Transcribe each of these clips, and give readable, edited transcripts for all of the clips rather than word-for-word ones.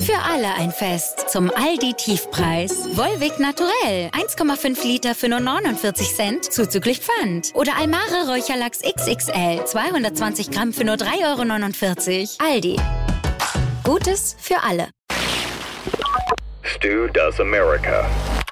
Für alle ein Fest zum Aldi-Tiefpreis. Volvic Naturell, 1,5 Liter für nur 49 Cent, zuzüglich Pfand. Oder Almare Räucherlachs XXL, 220 Gramm für nur 3,49 €. Aldi. Gutes für alle. Stu Does America.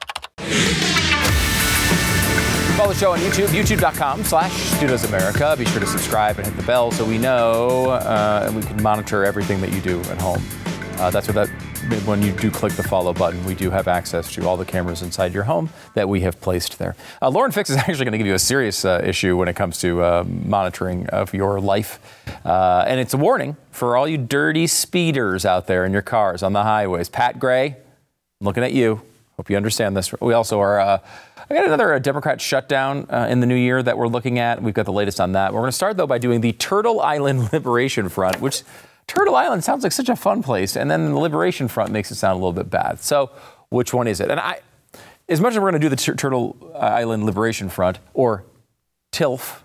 Follow the show on YouTube, youtube.com/Stu Does America. Be sure to subscribe and hit the bell so we know and we can monitor everything that you do at home. When you do click the follow button, we do have access to all the cameras inside your home that we have placed there. Lauren Fix is actually going to give you a serious issue when it comes to monitoring of your life. And it's a warning for all you dirty speeders out there in your cars on the highways. Pat Gray, I'm looking at you. Hope you understand this. We also are, I got another Democrat shutdown in the new year that we're looking at. We've got the latest on that. We're going to start, though, by doing the Turtle Island Liberation Front, which Turtle Island sounds like such a fun place, and then the Liberation Front makes it sound a little bit bad. So which one is it? And as much as we're going to do the Turtle Island Liberation Front, or TILF,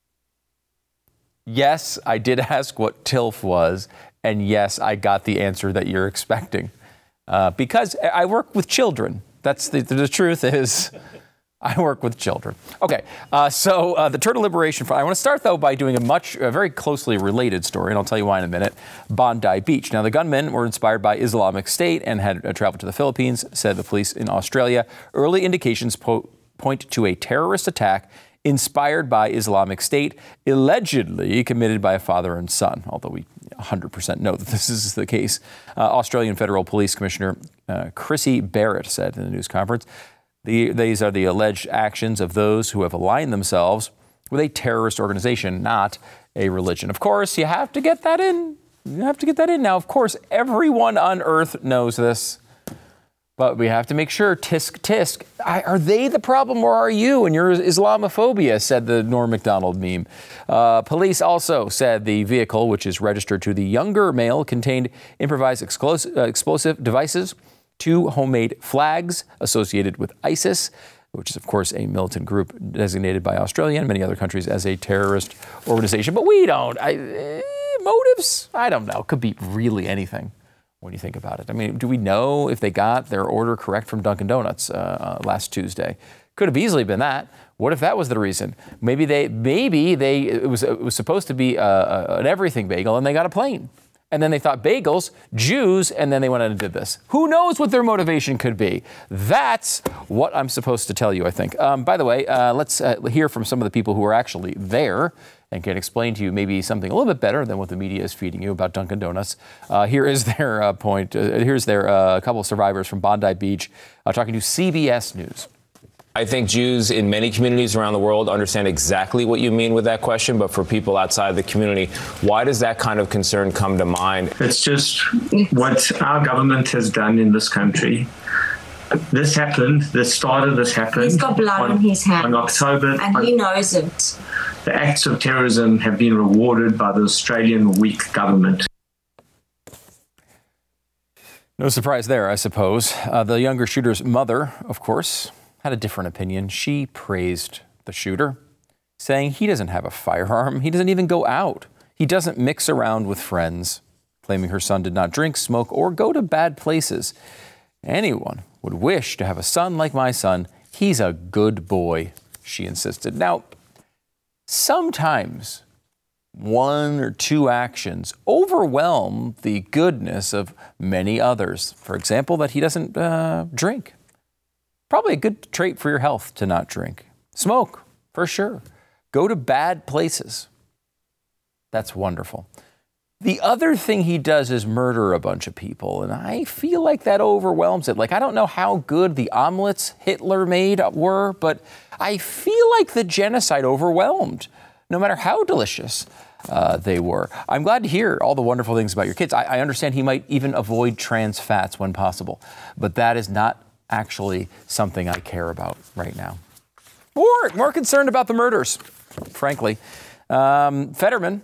yes, I did ask what TILF was, and yes, I got the answer that you're expecting. Because I work with children. That's the truth is I work with children. Okay, so the Turtle Liberation Front. I want to start, though, by doing a very closely related story, and I'll tell you why in a minute. Bondi Beach. Now, the gunmen were inspired by Islamic State and had traveled to the Philippines, said the police in Australia. Early indications point to a terrorist attack inspired by Islamic State, allegedly committed by a father and son, although we 100% know that this is the case. Australian Federal Police Commissioner Chrissy Barrett said in a news conference, these are the alleged actions of those who have aligned themselves with a terrorist organization, not a religion. Of course, you have to get that in. Now, of course, everyone on Earth knows this. But we have to make sure, tisk, tisk, are they the problem or are you and your Islamophobia, said the Norm Macdonald meme. Police also said the vehicle, which is registered to the younger male, contained improvised explosive devices, 2 homemade flags associated with ISIS, which is, of course, a militant group designated by Australia and many other countries as a terrorist organization. But we don't. Motives? I don't know. Could be really anything. When you think about it, I mean, do we know if they got their order correct from Dunkin' Donuts last Tuesday? Could have easily been that. What if that was the reason? Maybe it was supposed to be an everything bagel, and they got a plain. And then they thought bagels, Jews, and then they went out and did this. Who knows what their motivation could be? That's what I'm supposed to tell you, I think. By the way, let's hear from some of the people who are actually there and can explain to you maybe something a little bit better than what the media is feeding you about Dunkin' Donuts. Here is their point. Here's their couple of survivors from Bondi Beach talking to CBS News. I think Jews in many communities around the world understand exactly what you mean with that question, but for people outside the community, why does that kind of concern come to mind? It's just what our government has done in this country. This happened. This happened. He's got blood on his hands. On October. And he knows it. The acts of terrorism have been rewarded by the Australian weak government. No surprise there, I suppose. The younger shooter's mother, of course, had a different opinion. She praised the shooter, saying he doesn't have a firearm. He doesn't even go out. He doesn't mix around with friends, claiming her son did not drink, smoke, or go to bad places. Anyone would wish to have a son like my son. He's a good boy, she insisted. Now, sometimes 1 or 2 actions overwhelm the goodness of many others. For example, that he doesn't drink. Probably a good trait for your health to not drink. Smoke, for sure. Go to bad places. That's wonderful. The other thing he does is murder a bunch of people, and I feel like that overwhelms it. Like, I don't know how good the omelets Hitler made were, but I feel like the genocide overwhelmed, no matter how delicious they were. I'm glad to hear all the wonderful things about your kids. I understand he might even avoid trans fats when possible, but that is not actually something I care about right now. More concerned about the murders, frankly. Fetterman,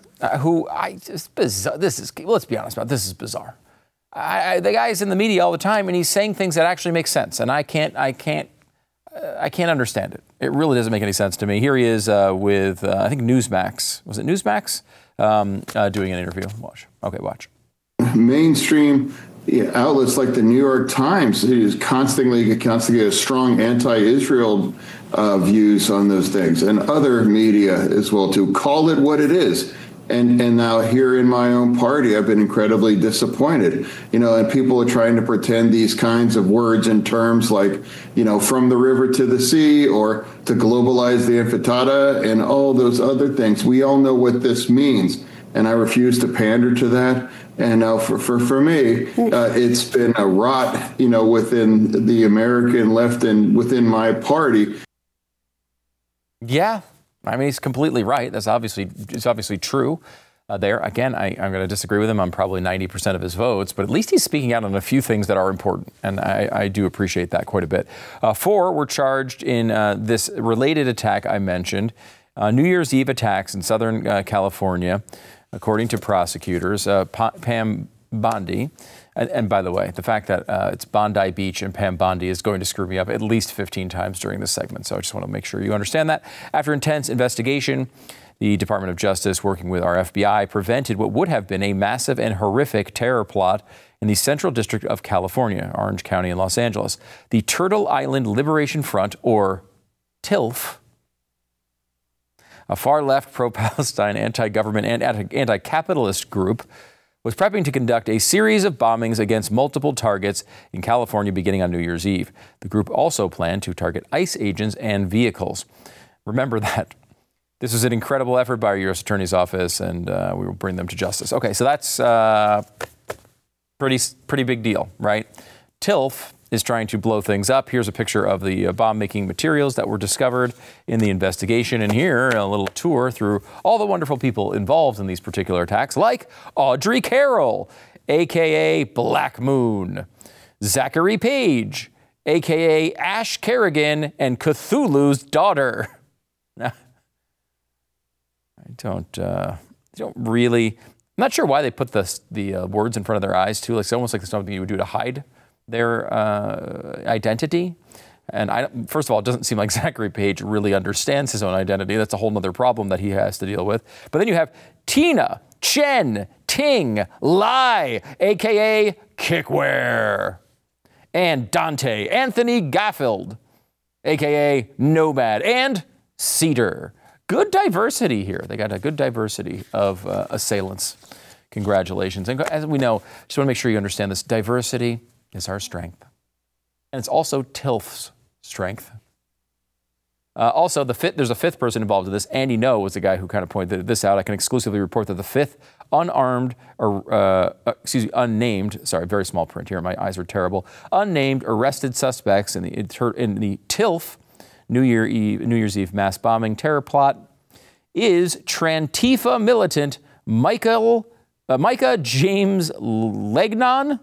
let's be honest about it, this is bizarre. The guy's in the media all the time, and he's saying things that actually make sense, and I can't understand it. It really doesn't make any sense to me. Here he is with, I think, Newsmax. Was it Newsmax? Doing an interview. Watch. Okay, watch. Mainstream outlets like the New York Times is constantly a strong anti-Israel views on those things, and other media as well, to call it what it is. And now here in my own party, I've been incredibly disappointed, and people are trying to pretend these kinds of words and terms like, from the river to the sea, or to globalize the intifada and all those other things. We all know what this means, and I refuse to pander to that. And now for me, it's been a rot, within the American left and within my party. Yeah. I mean, he's completely right. It's obviously true there. Again, I'm going to disagree with him on probably 90% of his votes, but at least he's speaking out on a few things that are important, and I do appreciate that quite a bit. 4 were charged in this related attack I mentioned, New Year's Eve attacks in Southern California, according to prosecutors. Pam Bondi. And by the way, the fact that it's Bondi Beach and Pam Bondi is going to screw me up at least 15 times during this segment. So I just want to make sure you understand that. After intense investigation, the Department of Justice, working with our FBI, prevented what would have been a massive and horrific terror plot in the Central District of California, Orange County in Los Angeles. The Turtle Island Liberation Front, or TILF, a far-left, pro-Palestine, anti-government, and anti-capitalist group, was prepping to conduct a series of bombings against multiple targets in California beginning on New Year's Eve. The group also planned to target ICE agents and vehicles. Remember that. This was an incredible effort by our U.S. Attorney's Office, and we will bring them to justice. Okay, so that's pretty big deal, right? TILF is trying to blow things up. Here's a picture of the bomb-making materials that were discovered in the investigation. And here, a little tour through all the wonderful people involved in these particular attacks, like Audrey Carroll, a.k.a. Black Moon, Zachary Page, a.k.a. Ash Kerrigan, and Cthulhu's daughter. Now, I'm not sure why they put the words in front of their eyes, too. Like, it's almost like it's something you would do to hide their identity. And first of all, it doesn't seem like Zachary Page really understands his own identity. That's a whole other problem that he has to deal with. But then you have Tina, Chen, Ting, Lai, a.k.a. Kickware, and Dante, Anthony Gaffield, a.k.a. Nomad, and Cedar. Good diversity here. They got a good diversity of assailants. Congratulations. And as we know, just want to make sure you understand this, diversity is our strength. And it's also TILF's strength. Also, there's a fifth person involved in this. Andy Ngo was the guy who kind of pointed this out. I can exclusively report that the fifth unnamed, very small print here, my eyes are terrible, unnamed arrested suspects in the TILF New Year's Eve mass bombing terror plot is Trantifa militant Micah James Legnon.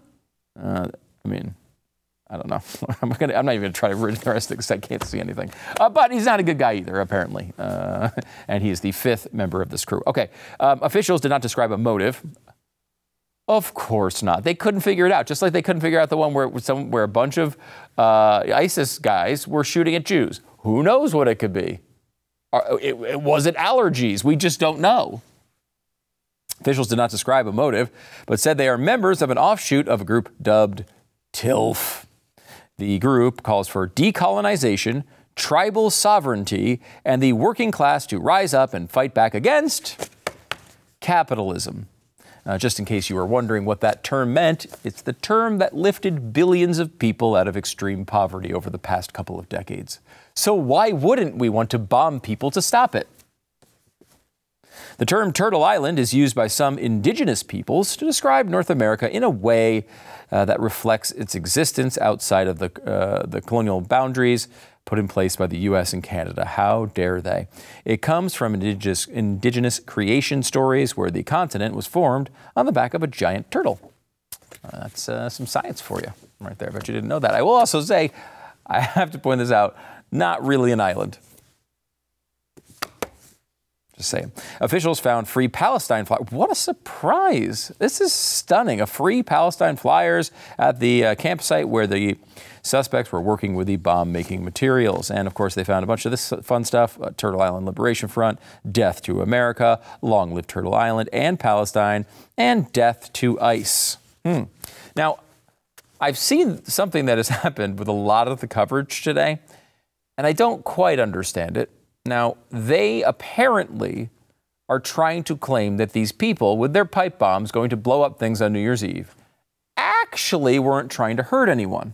I don't know. I'm not even going to try to read the rest of it because I can't see anything. But he's not a good guy either, apparently. And he is the fifth member of this crew. Okay. Officials did not describe a motive. Of course not. They couldn't figure it out. Just like they couldn't figure out the one where a bunch of ISIS guys were shooting at Jews. Who knows what it could be? Was it allergies? We just don't know. Officials did not describe a motive, but said they are members of an offshoot of a group dubbed TILF. The group calls for decolonization, tribal sovereignty, and the working class to rise up and fight back against capitalism. Just in case you were wondering what that term meant, it's the term that lifted billions of people out of extreme poverty over the past couple of decades. So why wouldn't we want to bomb people to stop it? The term Turtle Island is used by some indigenous peoples to describe North America in a way that reflects its existence outside of the colonial boundaries put in place by the U.S. and Canada. How dare they? It comes from indigenous creation stories where the continent was formed on the back of a giant turtle. That's some science for you right there. I bet you didn't know that. I will also say, I have to point this out, not really an island. Just saying. Officials found free Palestine flyers. What a surprise. This is stunning. Free Palestine flyers at the campsite where the suspects were working with the bomb-making materials. And, of course, they found a bunch of this fun stuff. Turtle Island Liberation Front, Death to America, Long Live Turtle Island and Palestine, and Death to ICE. Now, I've seen something that has happened with a lot of the coverage today, and I don't quite understand it. Now, they apparently are trying to claim that these people with their pipe bombs going to blow up things on New Year's Eve actually weren't trying to hurt anyone.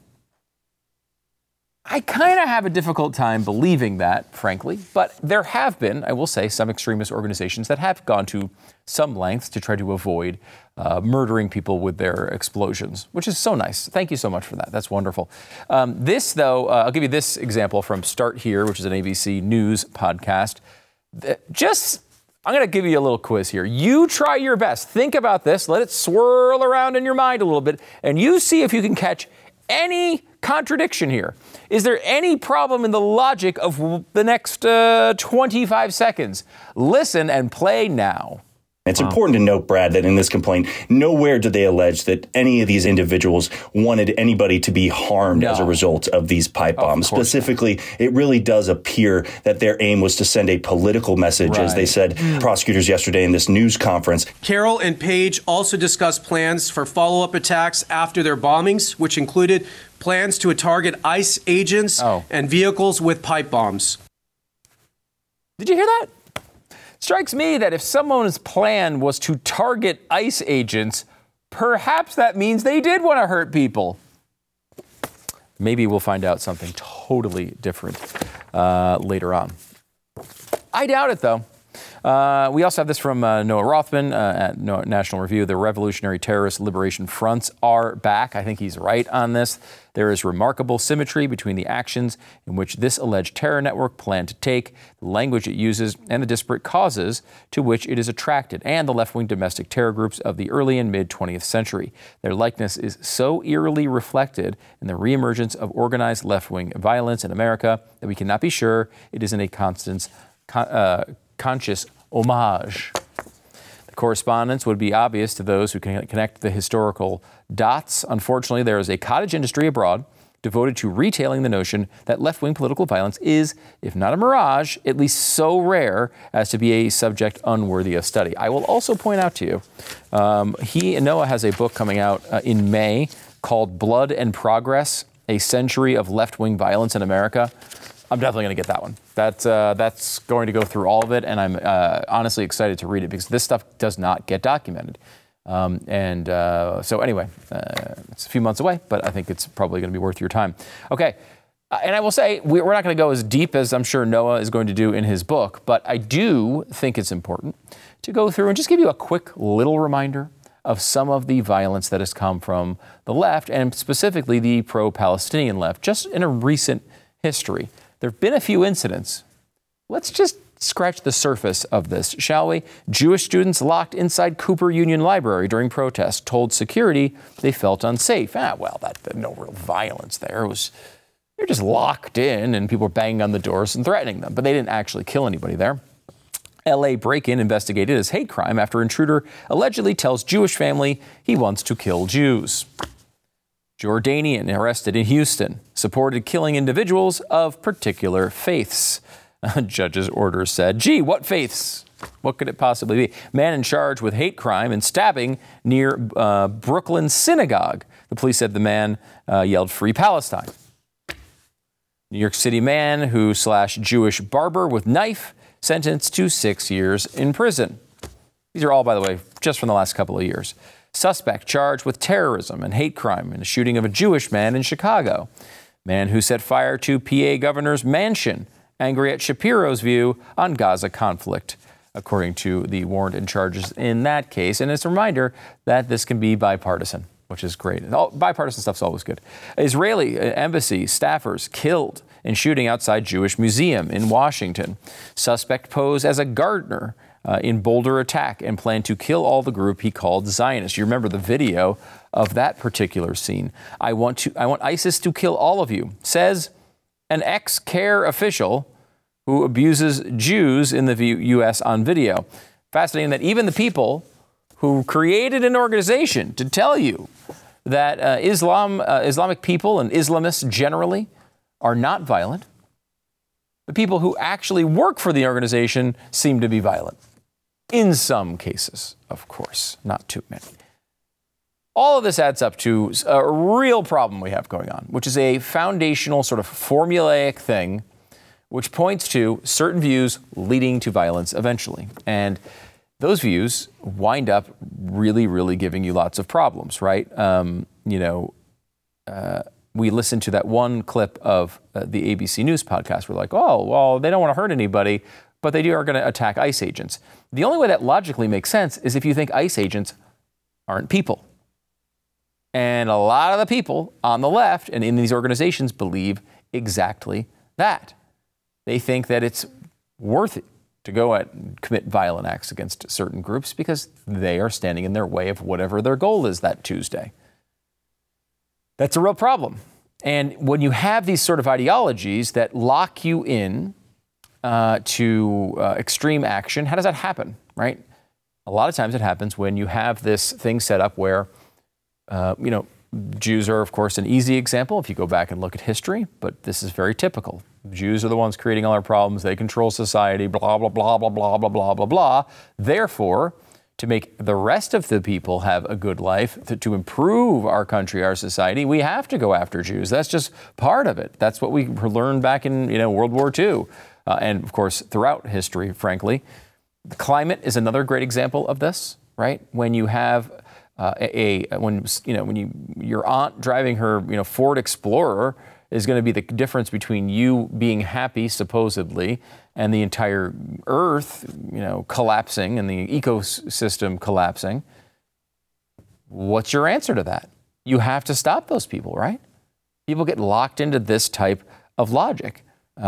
I kind of have a difficult time believing that, frankly, but there have been, I will say, some extremist organizations that have gone to some lengths to try to avoid murdering people with their explosions, which is so nice. Thank you so much for that. That's wonderful. This, though, I'll give you this example from Start Here, which is an ABC News podcast. I'm going to give you a little quiz here. You try your best. Think about this. Let it swirl around in your mind a little bit, and you see if you can catch any contradiction here. Is there any problem in the logic of the next 25 seconds? Listen and play now. It's important to note, Brad, that in this complaint, nowhere do they allege that any of these individuals wanted anybody to be harmed as a result of these pipe bombs. Specifically, it really does appear that their aim was to send a political message, as they said, prosecutors yesterday in this news conference. Carroll and Page also discussed plans for follow-up attacks after their bombings, which included plans to target ICE agents and vehicles with pipe bombs. Did you hear that? Strikes me that if someone's plan was to target ICE agents, perhaps that means they did want to hurt people. Maybe we'll find out something totally different later on. I doubt it, though. We also have this from Noah Rothman at National Review. The Revolutionary Terrorist Liberation Fronts are back. I think he's right on this. There is remarkable symmetry between the actions in which this alleged terror network planned to take, the language it uses, and the disparate causes to which it is attracted, and the left-wing domestic terror groups of the early and mid-20th century. Their likeness is so eerily reflected in the reemergence of organized left-wing violence in America that we cannot be sure it isn't a conscious homage. The correspondence would be obvious to those who can connect the historical dots. Unfortunately, there is a cottage industry abroad devoted to retailing the notion that left-wing political violence is, if not a mirage, at least so rare as to be a subject unworthy of study. I will also point out to you, Noah has a book coming out in May called Blood and Progress, A Century of Left-Wing Violence in America. I'm definitely going to get that one. That's going to go through all of it, and I'm honestly excited to read it because this stuff does not get documented. So anyway, it's a few months away, but I think it's probably going to be worth your time. Okay, and I will say we're not going to go as deep as I'm sure Noah is going to do in his book, but I do think it's important to go through and just give you a quick little reminder of some of the violence that has come from the left, and specifically the pro-Palestinian left, just in a recent history. There have been a few incidents. Let's just scratch the surface of this, shall we? Jewish students locked inside Cooper Union Library during protests told security they felt unsafe. No real violence there. They're just locked in and people were banging on the doors and threatening them, but they didn't actually kill anybody there. LA break-in investigated as hate crime after intruder allegedly tells Jewish family he wants to kill Jews. Jordanian arrested in Houston, supported killing individuals of particular faiths. A judge's order said, gee, what faiths? What could it possibly be? Man in charge with hate crime and stabbing near Brooklyn synagogue. The police said the man yelled, "Free Palestine." New York City man who slashed Jewish barber with knife, sentenced to 6 years in prison. These are all, by the way, just from the last couple of years. Suspect charged with terrorism and hate crime in the shooting of a Jewish man in Chicago. Man who set fire to PA governor's mansion, angry at Shapiro's view on Gaza conflict, according to the warrant and charges in that case. And it's a reminder that this can be bipartisan, which is great. Bipartisan stuff's always good. Israeli embassy staffers killed in shooting outside Jewish museum in Washington. Suspect posed as a gardener in Boulder attack and planned to kill all the group he called Zionists. You remember the video of that particular scene. I want ISIS to kill all of you, says an ex-CARE official who abuses Jews in the U.S. on video. Fascinating that even the people who created an organization to tell you that Islamic people and Islamists generally are not violent, the people who actually work for the organization seem to be violent. In some cases, of course, not too many. All of this adds up to a real problem we have going on, which is a foundational sort of formulaic thing, which points to certain views leading to violence eventually. And those views wind up really, really giving you lots of problems, right? We listened to that one clip of the ABC News podcast. We're like, oh, well, they don't want to hurt anybody, but they are going to attack ICE agents. The only way that logically makes sense is if you think ICE agents aren't people. And a lot of the people on the left and in these organizations believe exactly that. They think that it's worth it to go out and commit violent acts against certain groups because they are standing in their way of whatever their goal is that Tuesday. That's a real problem. And when you have these sort of ideologies that lock you in to extreme action, how does that happen, right? A lot of times it happens when you have this thing set up where, Jews are, of course, an easy example if you go back and look at history, but this is very typical. Jews are the ones creating all our problems. They control society, blah, blah, blah, blah, blah, blah, blah, blah, blah. Therefore, to make the rest of the people have a good life, to improve our country, our society, we have to go after Jews. That's just part of it. That's what we learned back in World War II. And, of course, throughout history, frankly. The climate is another great example of this, right? When you have your aunt driving her Ford Explorer is going to be the difference between you being happy, supposedly, and the entire earth, collapsing and the ecosystem collapsing. What's your answer to that? You have to stop those people, right? People get locked into this type of logic.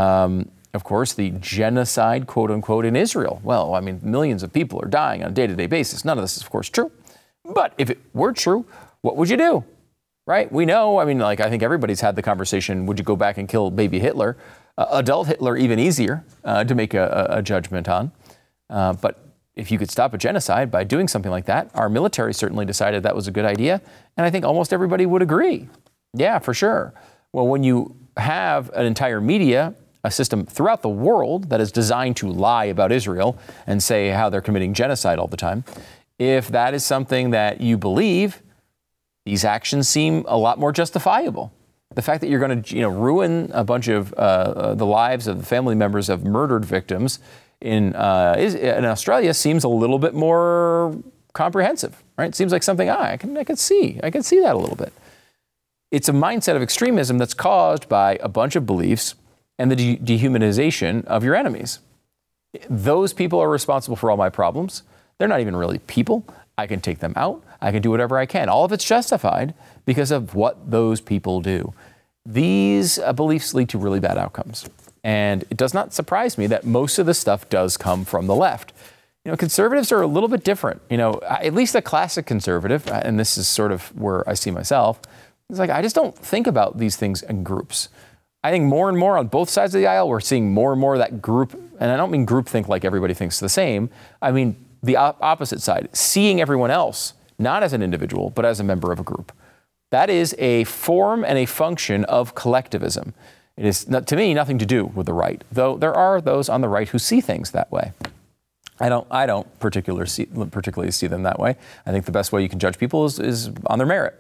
Of course, the genocide, quote unquote, in Israel. Well, I mean, millions of people are dying on a day-to-day basis. None of this is, of course, true. But if it were true, what would you do? Right? We know, I think everybody's had the conversation, would you go back and kill baby Hitler? Adult Hitler, even easier to make a judgment on. But if you could stop a genocide by doing something like that, our military certainly decided that was a good idea. And I think almost everybody would agree. Yeah, for sure. Well, when you have an entire media, a system throughout the world that is designed to lie about Israel and say how they're committing genocide all the time, if that is something that you believe, these actions seem a lot more justifiable. The fact that you're going to, ruin a bunch of the lives of the family members of murdered victims in Australia seems a little bit more comprehensive, right? It seems like something I can see that a little bit. It's a mindset of extremism that's caused by a bunch of beliefs and the dehumanization of your enemies. Those people are responsible for all my problems. They're not even really people. I can take them out. I can do whatever I can. All of it's justified because of what those people do. These beliefs lead to really bad outcomes. And it does not surprise me that most of the stuff does come from the left. Conservatives are a little bit different. At least a classic conservative, and this is sort of where I see myself, it's like I just don't think about these things in groups. I think more and more on both sides of the aisle, we're seeing more and more of that group, and I don't mean groupthink like everybody thinks the same. I mean the opposite side, seeing everyone else, not as an individual, but as a member of a group. That is a form and a function of collectivism. It is, to me, nothing to do with the right, though there are those on the right who see things that way. I don't particularly see them that way. I think the best way you can judge people is on their merit,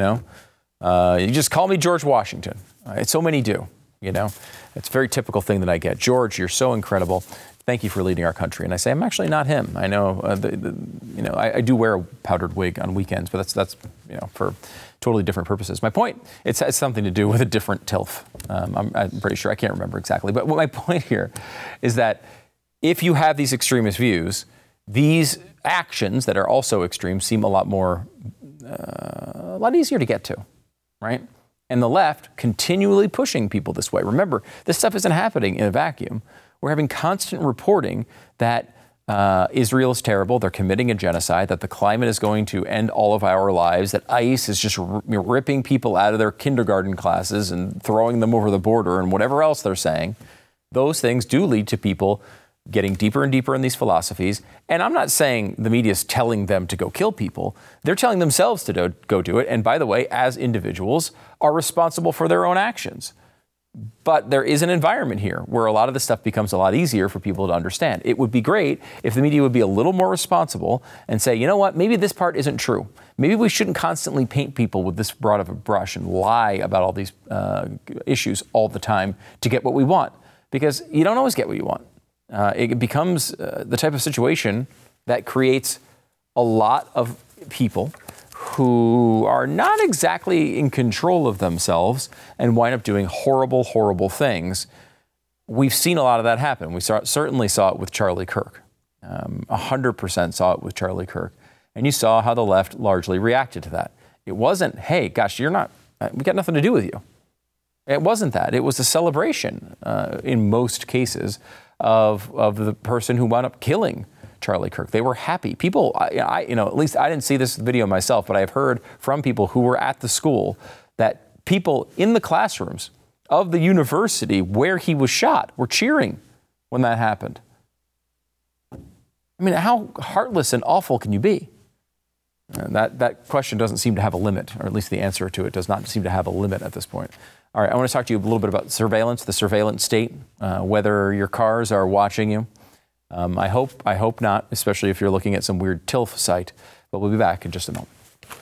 You just call me George Washington. So many do, It's a very typical thing that I get. George, you're so incredible. Thank you for leading our country. And I say, I'm actually not him. I know, I do wear a powdered wig on weekends, but that's for totally different purposes. My point, it has something to do with a different TILF. I'm pretty sure, I can't remember exactly. But my point here is that if you have these extremist views, these actions that are also extreme seem a lot easier to get to, right? And the left continually pushing people this way. Remember, this stuff isn't happening in a vacuum. We're having constant reporting that Israel is terrible, they're committing a genocide, that the climate is going to end all of our lives, that ICE is just ripping people out of their kindergarten classes and throwing them over the border and whatever else they're saying. Those things do lead to people getting deeper and deeper in these philosophies. And I'm not saying the media is telling them to go kill people. They're telling themselves to go do it. And by the way, as individuals, are responsible for their own actions. But there is an environment here where a lot of this stuff becomes a lot easier for people to understand. It would be great if the media would be a little more responsible and say, you know what, maybe this part isn't true. Maybe we shouldn't constantly paint people with this broad of a brush and lie about all these issues all the time to get what we want, because you don't always get what you want. It becomes the type of situation that creates a lot of people who are not exactly in control of themselves and wind up doing horrible, horrible things. We've seen a lot of that happen. We certainly saw it with Charlie Kirk. 100% saw it with Charlie Kirk. And you saw how the left largely reacted to that. It wasn't, hey, gosh, we got nothing to do with you. It wasn't that. It was a celebration in most cases of the person who wound up killing Charlie Kirk. They were happy. People, at least I didn't see this video myself, but I've heard from people who were at the school that people in the classrooms of the university where he was shot were cheering when that happened. I mean, how heartless and awful can you be? And that question doesn't seem to have a limit, or at least the answer to it does not seem to have a limit at this point. All right, I want to talk to you a little bit about surveillance, the surveillance state, whether your cars are watching you. I hope not, especially if you're looking at some weird TILF site. But we'll be back in just a moment.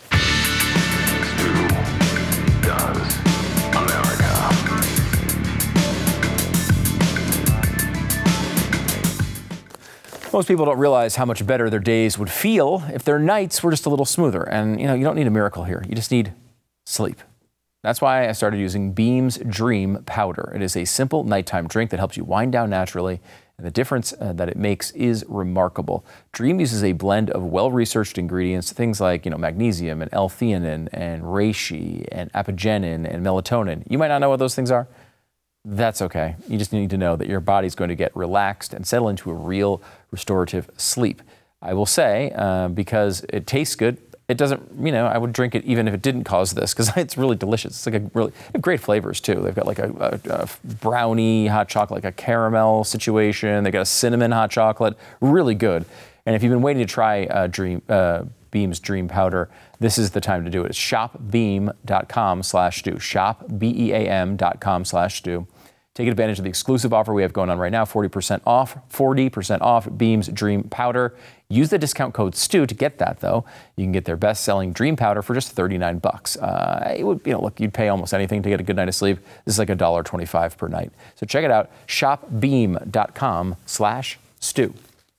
Most people don't realize how much better their days would feel if their nights were just a little smoother. And, you don't need a miracle here. You just need sleep. That's why I started using Beam's Dream Powder. It is a simple nighttime drink that helps you wind down naturally. And the difference that it makes is remarkable. Dream uses a blend of well-researched ingredients, things like, magnesium and L-theanine and reishi and apigenin and melatonin. You might not know what those things are. That's okay. You just need to know that your body's going to get relaxed and settle into a real restorative sleep. I will say, because it tastes good, it doesn't, I would drink it even if it didn't cause this, because it's really delicious. It's like they have great flavors too. They've got like a brownie hot chocolate, like a caramel situation. They got a cinnamon hot chocolate, really good. And if you've been waiting to try Beam's Dream Powder, this is the time to do it. It's shopbeam.com/stew. Shopbeam.com/stew. Take advantage of the exclusive offer we have going on right now, 40% off Beam's Dream Powder. Use the discount code STEW to get that, though. You can get their best-selling Dream Powder for just $39. It would, look, you'd pay almost anything to get a good night of sleep. This is like $1.25 per night. So check it out, shopbeam.com/stew.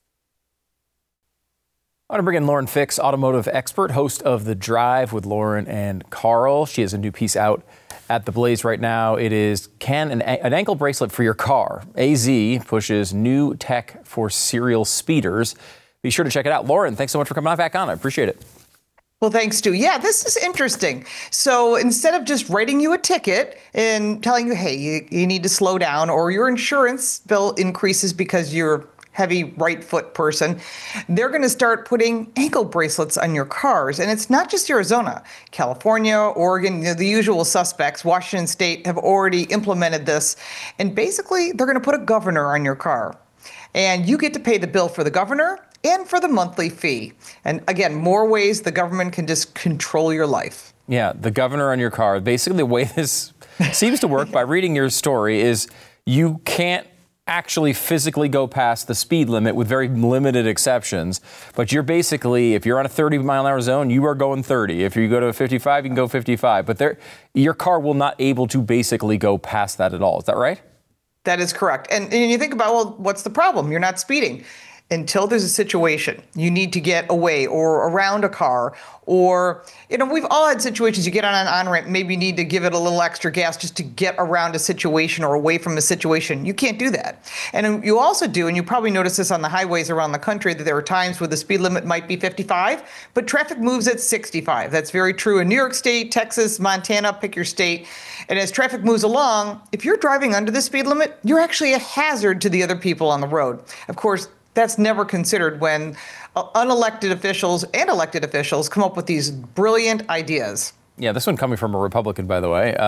I want to bring in Lauren Fix, automotive expert, host of The Drive with Lauren and Carl. She has a new piece out at The Blaze right now. It is an ankle bracelet for your car. AZ pushes new tech for serial speeders. Be sure to check it out. Lauren, thanks so much for coming back on. I appreciate it. Well, thanks, Stu. Yeah, this is interesting. So instead of just writing you a ticket and telling you, hey, you need to slow down, or your insurance bill increases because you're heavy right foot person, they're going to start putting ankle bracelets on your cars. And it's not just Arizona. California, Oregon, the usual suspects, Washington State have already implemented this. And basically, they're going to put a governor on your car. And you get to pay the bill for the governor and for the monthly fee. And again, more ways the government can just control your life. Yeah, the governor on your car. Basically, the way this seems to work by reading your story is you can't actually physically go past the speed limit with very limited exceptions. But you're basically, if you're on a 30-mile-an-hour zone, you are going 30. If you go to 55, you can go 55. But your car will not able to basically go past that at all. Is that right? That is correct. And you think about, well, what's the problem? You're not speeding. Until there's a situation you need to get away or around a car, or, we've all had situations you get on an on-ramp, maybe you need to give it a little extra gas just to get around a situation or away from a situation. You can't do that. And you also do, and you probably notice this on the highways around the country, that there are times where the speed limit might be 55, but traffic moves at 65. That's very true in New York State, Texas, Montana, pick your state. And as traffic moves along, if you're driving under the speed limit, you're actually a hazard to the other people on the road. Of course, that's never considered when unelected officials and elected officials come up with these brilliant ideas. Yeah, this one coming from a Republican, by the way.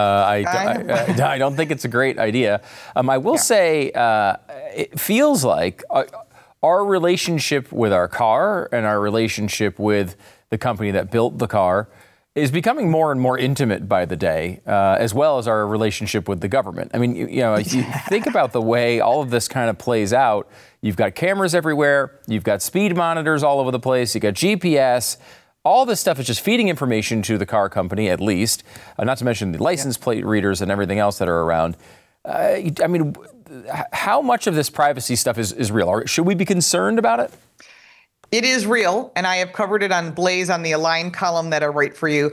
I don't think it's a great idea. I will say it feels like our relationship with our car and our relationship with the company that built the car is becoming more and more intimate by the day, as well as our relationship with the government. I mean, if you think about the way all of this kind of plays out, you've got cameras everywhere, you've got speed monitors all over the place, you've got GPS. All this stuff is just feeding information to the car company, at least, not to mention the license plate readers and everything else that are around. I mean, how much of this privacy stuff is real? Should we be concerned about it? It is real, and I have covered it on Blaze on the Align column that I write for you.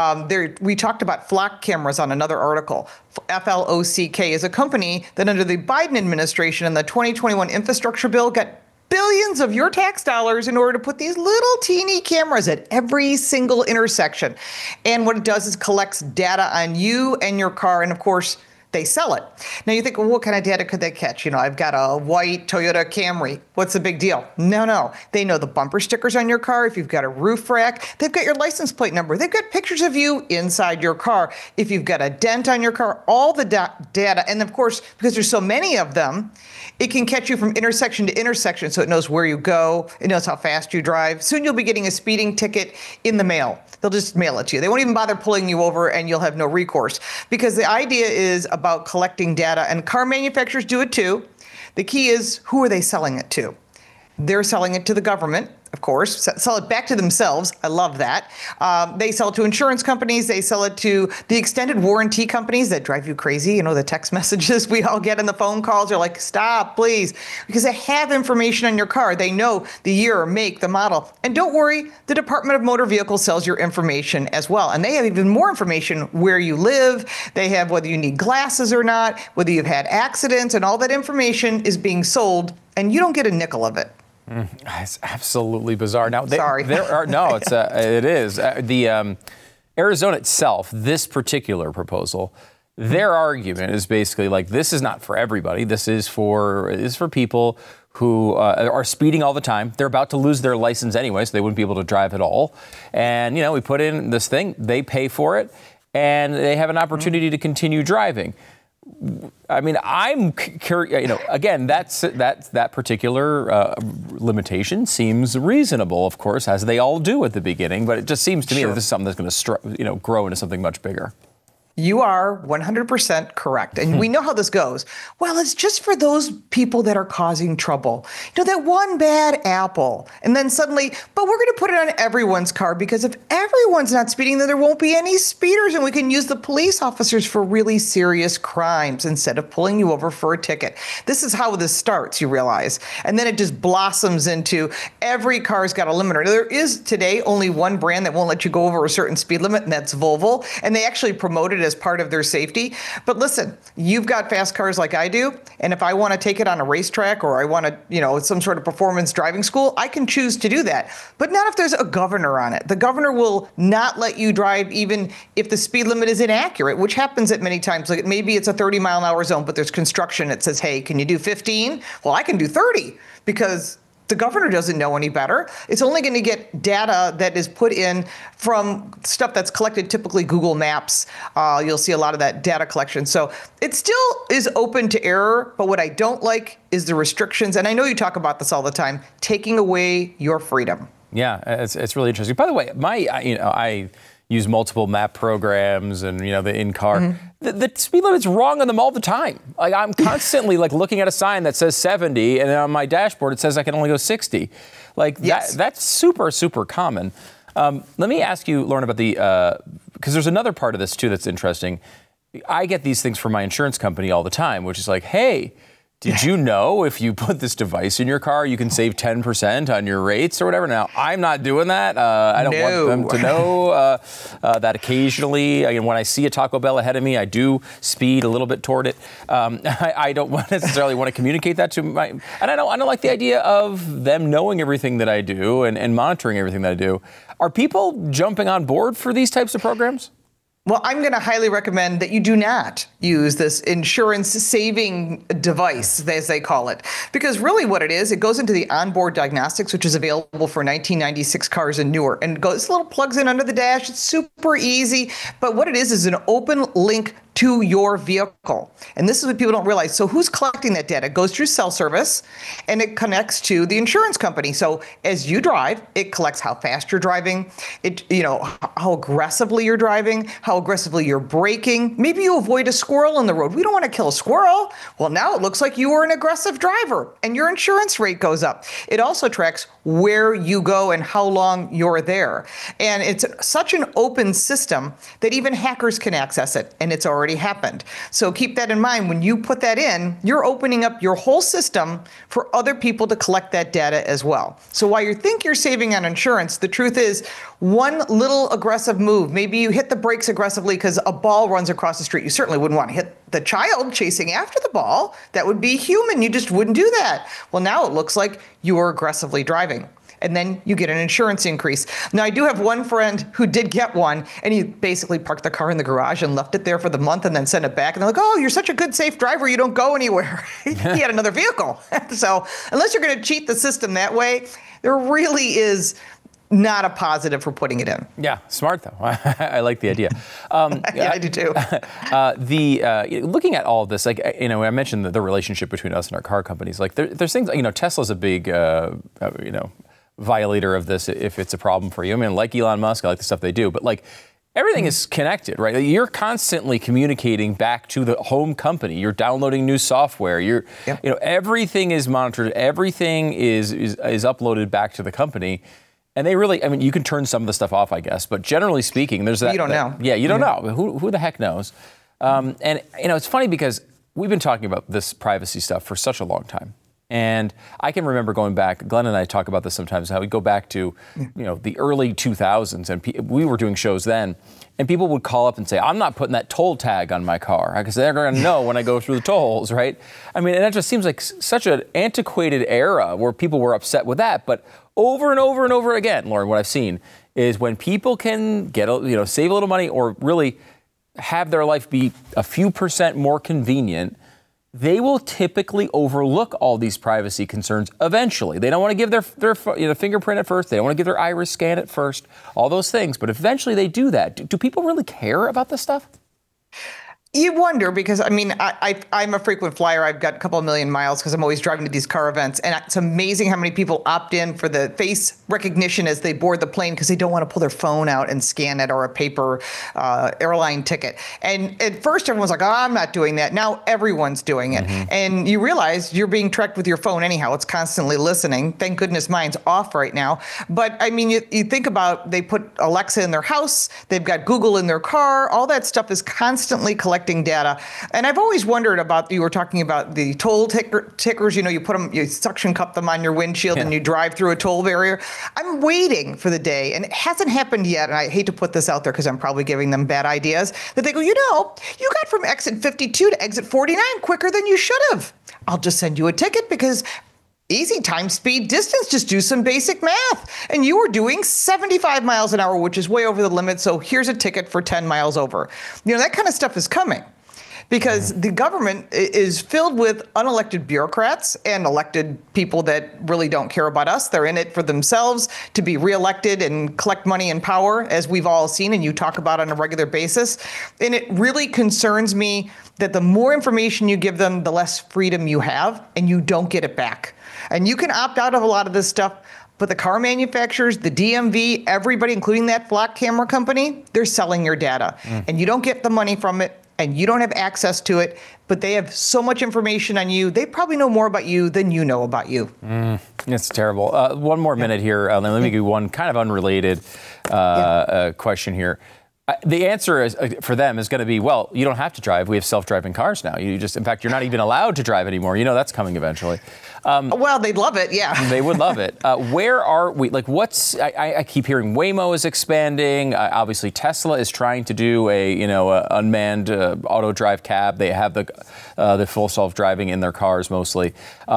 We talked about Flock cameras on another article. FLOCK is a company that under the Biden administration and the 2021 infrastructure bill got billions of your tax dollars in order to put these little teeny cameras at every single intersection. And what it does is collects data on you and your car, and of course, they sell it. Now you think, well, what kind of data could they catch? I've got a white Toyota Camry. What's the big deal? No. They know the bumper stickers on your car. If you've got a roof rack, they've got your license plate number. They've got pictures of you inside your car. If you've got a dent on your car, all the data. And of course, because there's so many of them, it can catch you from intersection to intersection, so it knows where you go. It knows how fast you drive. Soon you'll be getting a speeding ticket in the mail. They'll just mail it to you. They won't even bother pulling you over, and you'll have no recourse. Because the idea is about collecting data, and car manufacturers do it too. The key is, who are they selling it to? They're selling it to the government, of course, sell it back to themselves. I love that. They sell it to insurance companies. They sell it to the extended warranty companies that drive you crazy. The text messages we all get and the phone calls are like, stop, please, because they have information on your car. They know the year, make, the model. And don't worry, the Department of Motor Vehicles sells your information as well. And they have even more information where you live. They have whether you need glasses or not, whether you've had accidents, and all that information is being sold, and you don't get a nickel of it. It's absolutely bizarre. Now, sorry. It is. The Arizona itself, this particular proposal, their argument is basically like, this is not for everybody. This is for people who are speeding all the time. They're about to lose their license anyway, so they wouldn't be able to drive at all. And, we put in this thing, they pay for it, and they have an opportunity to continue driving. I mean, I'm curious, again, that particular limitation seems reasonable, of course, as they all do at the beginning, but it just seems to me that this is something that's going to grow into something much bigger. You are 100% correct. And we know how this goes. Well, it's just for those people that are causing trouble. That one bad apple. And then suddenly, but we're going to put it on everyone's car, because if everyone's not speeding, then there won't be any speeders, and we can use the police officers for really serious crimes instead of pulling you over for a ticket. This is how this starts, you realize. And then it just blossoms into every car's got a limiter. There is today only one brand that won't let you go over a certain speed limit, and that's Volvo. And they actually promote it as part of their safety. But listen, you've got fast cars like I do, and if I want to take it on a racetrack, or I want to, some sort of performance driving school, I can choose to do that. But not if there's a governor on it. The governor will not let you drive even if the speed limit is inaccurate, which happens at many times. Like maybe it's a 30-mile-an-hour zone, but there's construction. It says, hey, can you do 15? Well, I can do 30 because the governor doesn't know any better. It's only going to get data that is put in from stuff that's collected, typically Google Maps. You'll see a lot of that data collection. So it still is open to error, but what I don't like is the restrictions. And I know you talk about this all the time, taking away your freedom. Yeah, it's really interesting. By the way, I use multiple map programs and, the in-car. Mm-hmm. The speed limit's wrong on them all the time. Like, I'm constantly looking at a sign that says 70, and on my dashboard it says I can only go 60. That's super, super common. Let me ask you, Lauren, about because there's another part of this too that's interesting. I get these things from my insurance company all the time, which is like, hey, did you know if you put this device in your car, you can save 10% on your rates or whatever? Now, I'm not doing that. I don't want them to know that occasionally. When I see a Taco Bell ahead of me, I do speed a little bit toward it. I don't necessarily want to communicate that to my... And I don't like the idea of them knowing everything that I do and monitoring everything that I do. Are people jumping on board for these types of programs? Well, I'm going to highly recommend that you do not use this insurance saving device, as they call it, because really what it is, it goes into the onboard diagnostics, which is available for 1996 cars and newer, and plugs in under the dash. It's super easy. But what it is an open link to your vehicle. And this is what people don't realize. So who's collecting that data? It goes through cell service and it connects to the insurance company. So as you drive, it collects how fast you're driving, how aggressively you're driving, how aggressively you're braking. Maybe you avoid a squirrel in the road. We don't want to kill a squirrel. Well, now it looks like you were an aggressive driver and your insurance rate goes up. It also tracks where you go and how long you're there. And it's such an open system that even hackers can access it, and it's already happened. So keep that in mind. When you put that in, you're opening up your whole system for other people to collect that data as well. So while you think you're saving on insurance, the truth is one little aggressive move, maybe you hit the brakes aggressively because a ball runs across the street. You certainly wouldn't want to hit the child chasing after the ball. That would be human. You just wouldn't do that. Well, now it looks like you were aggressively driving. And then you get an insurance increase. Now, I do have one friend who did get one, and he basically parked the car in the garage and left it there for the month and then sent it back. And they're like, oh, you're such a good, safe driver. You don't go anywhere. He had another vehicle. So unless you're going to cheat the system that way, there really is not a positive for putting it in. Yeah, smart though. I like the idea. Yeah, I do too. Looking at all of this, I mentioned the relationship between us and our car companies. Like there's things, Tesla's a big, violator of this if it's a problem for you. I mean, like Elon Musk, I like the stuff they do, but everything is connected, right? You're constantly communicating back to the home company. You're downloading new software. Everything is monitored. Everything is uploaded back to the company. And they really, you can turn some of the stuff off, I guess, but generally speaking, there's that. You don't know. Yeah, you don't know. Who the heck knows? And it's funny because we've been talking about this privacy stuff for such a long time. And I can remember going back, Glenn and I talk about this sometimes, how we go back to, the early 2000s, and we were doing shows then, and people would call up and say, I'm not putting that toll tag on my car, because they're going to know when I go through the tolls, right? And that just seems like such an antiquated era where people were upset with that. But over and over and over again, Lauren, what I've seen is when people can get, save a little money or really have their life be a few percent more convenient, they will typically overlook all these privacy concerns eventually. They don't want to give their fingerprint at first. They don't want to give their iris scan at first, all those things. But eventually they do that. Do people really care about this stuff? You wonder, because I'm a frequent flyer. I've got a couple of million miles because I'm always driving to these car events. And it's amazing how many people opt in for the face recognition as they board the plane because they don't want to pull their phone out and scan it, or a paper airline ticket. And at first everyone's like, oh, I'm not doing that. Now everyone's doing it. Mm-hmm. And you realize you're being tracked with your phone anyhow. It's constantly listening. Thank goodness mine's off right now. But you think about, they put Alexa in their house. They've got Google in their car. All that stuff is constantly collecting data. And I've always wondered about, you were talking about the toll tickers, you put them, you suction cup them on your windshield and you drive through a toll barrier. I'm waiting for the day, and it hasn't happened yet, and I hate to put this out there because I'm probably giving them bad ideas, that they go, you got from exit 52 to exit 49 quicker than you should have. I'll just send you a ticket because easy, time, speed, distance, just do some basic math. And you were doing 75 miles an hour, which is way over the limit. So here's a ticket for 10 miles over. That kind of stuff is coming because the government is filled with unelected bureaucrats and elected people that really don't care about us. They're in it for themselves to be reelected and collect money and power, as we've all seen and you talk about on a regular basis. And it really concerns me that the more information you give them, the less freedom you have, and you don't get it back. And you can opt out of a lot of this stuff, but the car manufacturers, the DMV, everybody, including that Flock camera company, they're selling your data. And you don't get the money from it, and you don't have access to it, but they have so much information on you. They probably know more about you than you know about you. It's terrible. One more minute here. Let me give you one kind of unrelated question here. The answer for them is going to be, well, you don't have to drive. We have self-driving cars now. In fact, you're not even allowed to drive anymore. That's coming eventually. Well, they'd love it, yeah. They would love it. Where are we? I keep hearing Waymo is expanding. Obviously, Tesla is trying to do a unmanned auto drive cab. They have the full self-driving in their cars mostly.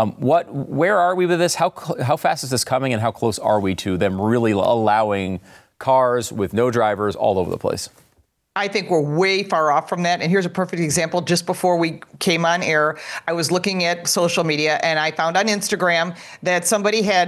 Where are we with this? How fast is this coming, and how close are we to them really allowing cars with no drivers all over the place? I think we're way far off from that. And here's a perfect example. Just before we came on air, I was looking at social media and I found on Instagram that somebody had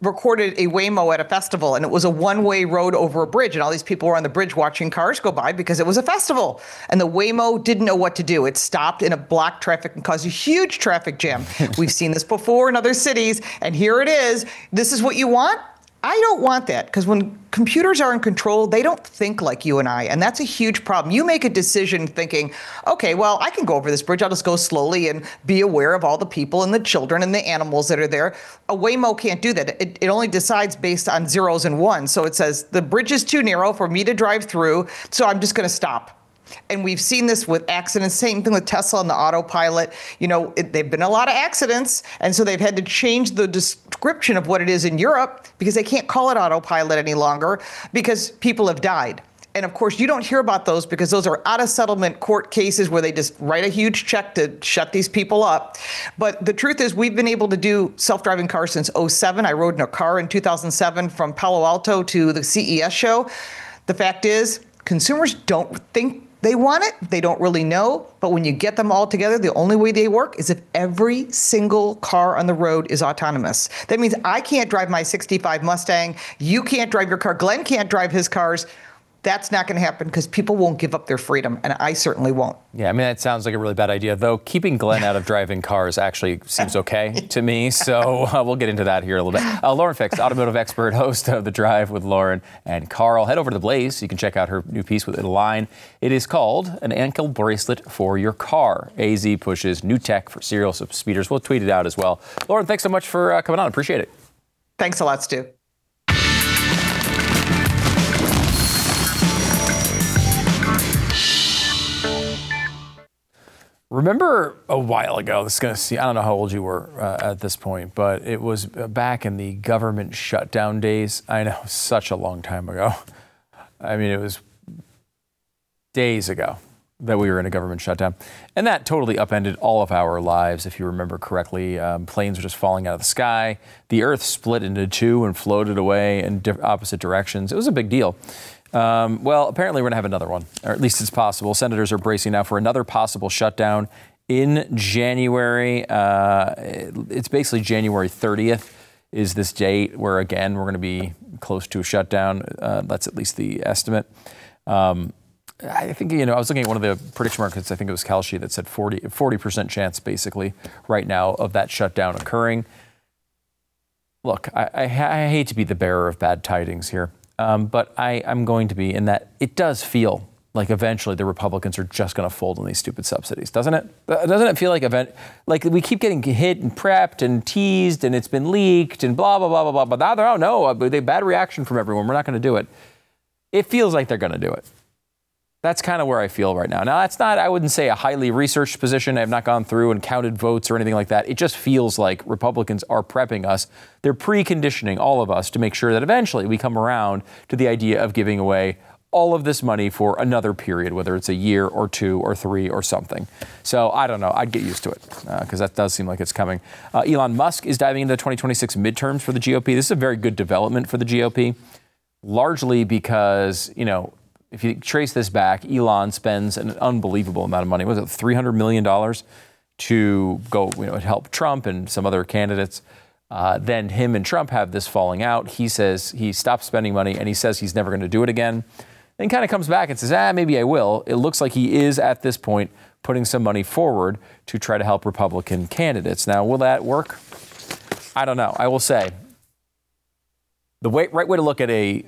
recorded a Waymo at a festival, and it was a one-way road over a bridge, and all these people were on the bridge watching cars go by because it was a festival, and the Waymo didn't know what to do. It stopped in a blocked traffic and caused a huge traffic jam. We've seen this before in other cities, and here it is. This is what you want? I don't want that, because when computers are in control, they don't think like you and I, and that's a huge problem. You make a decision thinking, okay, well, I can go over this bridge. I'll just go slowly and be aware of all the people and the children and the animals that are there. A Waymo can't do that. It only decides based on zeros and ones. So it says the bridge is too narrow for me to drive through, so I'm just going to stop. And we've seen this with accidents, same thing with Tesla and the autopilot. You know, they've been a lot of accidents, and so they've had to change the description of what it is in Europe because they can't call it autopilot any longer because people have died. And of course, you don't hear about those because those are out of settlement court cases where they just write a huge check to shut these people up. But the truth is, we've been able to do self-driving cars since 2007. I rode in a car in 2007 from Palo Alto to the CES show. The fact is, consumers don't think they want it. They don't really know. But when you get them all together, the only way they work is if every single car on the road is autonomous. That means I can't drive my 65 Mustang. You can't drive your car. Glenn can't drive his cars. That's not going to happen because people won't give up their freedom, and I certainly won't. Yeah, I mean, that sounds like a really bad idea, though. Keeping Glenn out of driving cars actually seems okay to me, so we'll get into that here a little bit. Lauren Fix, automotive expert, host of The Drive with Lauren and Carl. Head over to The Blaze so you can check out her new piece with Align. It is called An Ankle Bracelet for Your Car. AZ pushes new tech for serial speeders. We'll tweet it out as well. Lauren, thanks so much for coming on. Appreciate it. Thanks a lot, Stu. Remember a while ago, I don't know how old you were at this point, but it was back in the government shutdown days. I know, such a long time ago. I mean, it was days ago that we were in a government shutdown. And that totally upended all of our lives, if you remember correctly. Planes were just falling out of the sky. The earth split into two and floated away in opposite directions. It was a big deal. Well, apparently we're going to have another one, or at least it's possible. Senators are bracing now for another possible shutdown in January. It's basically January 30th is this date where, again, we're going to be close to a shutdown. That's at least the estimate. I think, I was looking at one of the prediction markets, I think it was Kalshi, that said 40% chance, basically, right now of that shutdown occurring. Look, I hate to be the bearer of bad tidings here. But I'm going to be in that it does feel like eventually the Republicans are just going to fold on these stupid subsidies, doesn't it? Doesn't it feel like we keep getting hit and prepped and teased and it's been leaked and blah, blah, blah, blah, blah. But now they bad reaction from everyone. We're not going to do it. It feels like they're going to do it. That's kind of where I feel right now. Now, that's not, I wouldn't say, a highly researched position. I have not gone through and counted votes or anything like that. It just feels like Republicans are prepping us. They're preconditioning all of us to make sure that eventually we come around to the idea of giving away all of this money for another period, whether it's a year or two or three or something. So I don't know. I'd get used to it because that does seem like it's coming. Elon Musk is diving into the 2026 midterms for the GOP. This is a very good development for the GOP, largely because, if you trace this back, Elon spends an unbelievable amount of money. Was it $300 million to go, help Trump and some other candidates? Then him and Trump have this falling out. He says he stopped spending money and he says he's never going to do it again. Then kind of comes back and says, maybe I will. It looks like he is at this point putting some money forward to try to help Republican candidates. Now, will that work? I don't know. I will say the right way to look at a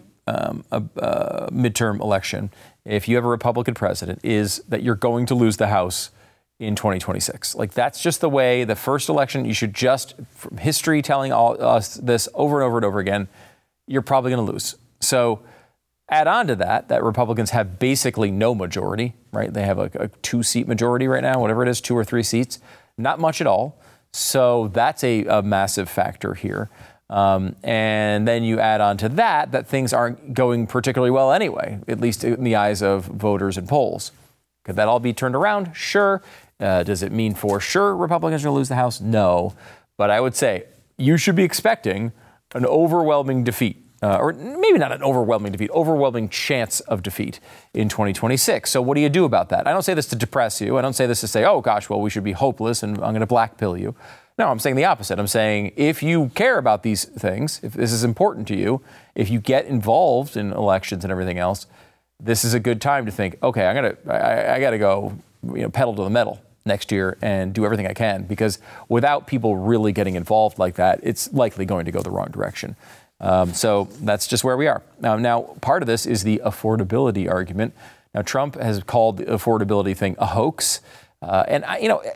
midterm election, if you have a Republican president, is that you're going to lose the House in 2026. Like, that's just the way the first election, you should just, from history telling us this over and over and over again, you're probably going to lose. So add on to that Republicans have basically no majority, right? They have a 2-seat majority right now, whatever it is, 2 or 3 seats, not much at all. So that's a massive factor here. And then you add on to that things aren't going particularly well anyway, at least in the eyes of voters and polls. Could that all be turned around? Sure. Does it mean for sure Republicans are going to lose the House? No. But I would say you should be expecting an overwhelming defeat, or maybe not an overwhelming defeat, overwhelming chance of defeat in 2026. So what do you do about that? I don't say this to depress you. I don't say this to say, oh gosh, well, we should be hopeless and I'm going to blackpill you. No, I'm saying the opposite. I'm saying if you care about these things, if this is important to you, if you get involved in elections and everything else, this is a good time to think, okay, I got to go, pedal to the metal next year and do everything I can, because without people really getting involved like that, it's likely going to go the wrong direction. So that's just where we are. Now, part of this is the affordability argument. Now, Trump has called the affordability thing a hoax. And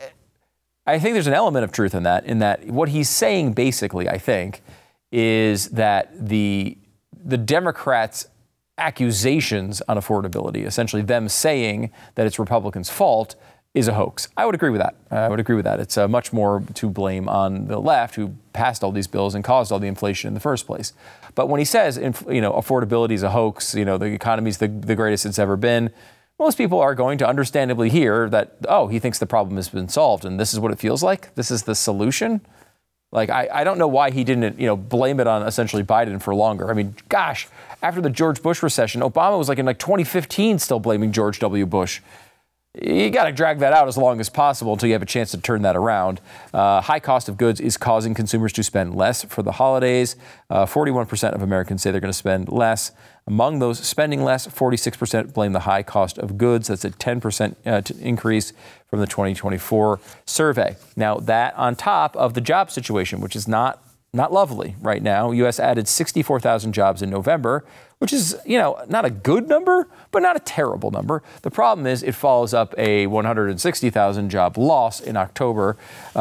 I think there's an element of truth in that what he's saying basically, I think, is that the Democrats' accusations on affordability, essentially them saying that it's Republicans' fault, is a hoax. I would agree with that. It's much more to blame on the left, who passed all these bills and caused all the inflation in the first place. But when he says, affordability is a hoax, the economy's the greatest it's ever been, most people are going to understandably hear that, he thinks the problem has been solved, and this is what it feels like. This is the solution. Like, I don't know why he didn't, blame it on essentially Biden for longer. I mean, gosh, after the George Bush recession, Obama was in 2015 still blaming George W. Bush. You got to drag that out as long as possible until you have a chance to turn that around. High cost of goods is causing consumers to spend less for the holidays. 41% of Americans say they're going to spend less. Among those spending less, 46% blame the high cost of goods. That's a 10% increase from the 2024 survey. Now, that on top of the job situation, which is not lovely right now. U.S. added 64,000 jobs in November, which is, not a good number, but not a terrible number. The problem is it follows up a 160,000 job loss in October.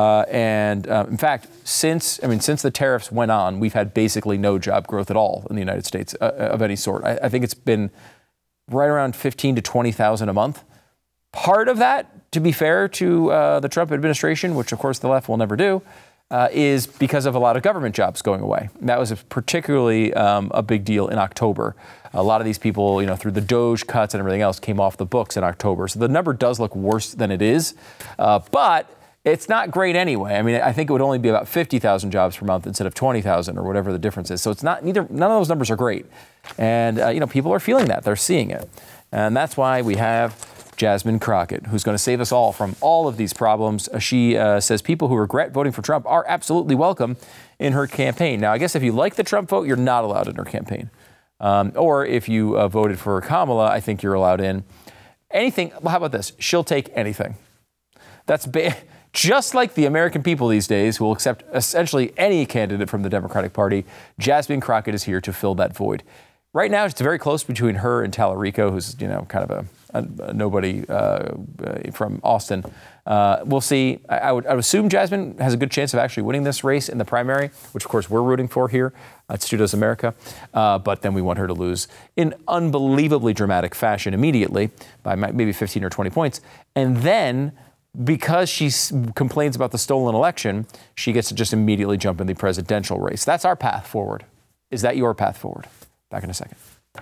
In fact, since the tariffs went on, we've had basically no job growth at all in the United States of any sort. I think it's been right around 15 to 20,000 a month. Part of that, to be fair to the Trump administration, which of course the left will never do, is because of a lot of government jobs going away. And that was particularly a big deal in October. A lot of these people, through the DOGE cuts and everything else, came off the books in October. So the number does look worse than it is, but it's not great anyway. I mean, I think it would only be about 50,000 jobs per month instead of 20,000 or whatever the difference is. So it's not none of those numbers are great. And, people are feeling that. They're seeing it. And that's why we have Jasmine Crockett, who's going to save us all from all of these problems. She says people who regret voting for Trump are absolutely welcome in her campaign. Now, I guess if you like the Trump vote, you're not allowed in her campaign. Or if you voted for Kamala, I think you're allowed in. Anything. Well, how about this? She'll take anything. That's just like the American people these days, who will accept essentially any candidate from the Democratic Party. Jasmine Crockett is here to fill that void. Right now, it's very close between her and Tallarico, who's kind of a nobody from Austin. We'll see. I would assume Jasmine has a good chance of actually winning this race in the primary, which of course we're rooting for here at Stu Does America. But then we want her to lose in unbelievably dramatic fashion immediately by maybe 15 or 20 points. And then, because she complains about the stolen election, she gets to just immediately jump in the presidential race. That's our path forward. Is that your path forward? Back in a second.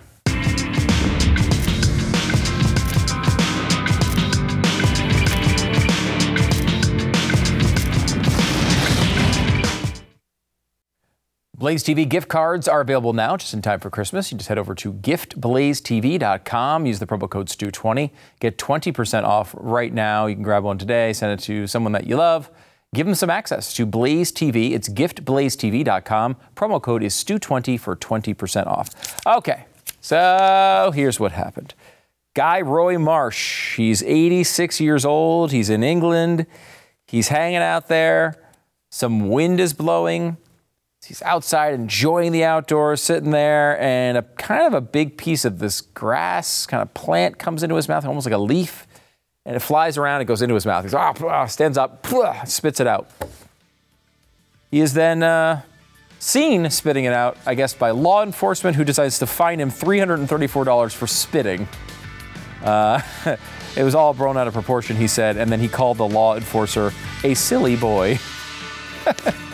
Blaze TV gift cards are available now, just in time for Christmas. You just head over to giftblazetv.com. Use the promo code STU20. Get 20% off right now. You can grab one today, send it to someone that you love. Give them some access to Blaze TV. It's giftblazetv.com. Promo code is STU20 for 20% off. Okay, so here's what happened. Guy Roy Marsh, he's 86 years old. He's in England. He's hanging out there. Some wind is blowing. He's outside enjoying the outdoors, sitting there, and a big piece of this grass kind of plant comes into his mouth, almost like a leaf, and it flies around and goes into his mouth. He's stands up, spits it out. He is then seen spitting it out, I guess, by law enforcement, who decides to fine him $334 for spitting. It was all blown out of proportion, he said, and then he called the law enforcer a silly boy.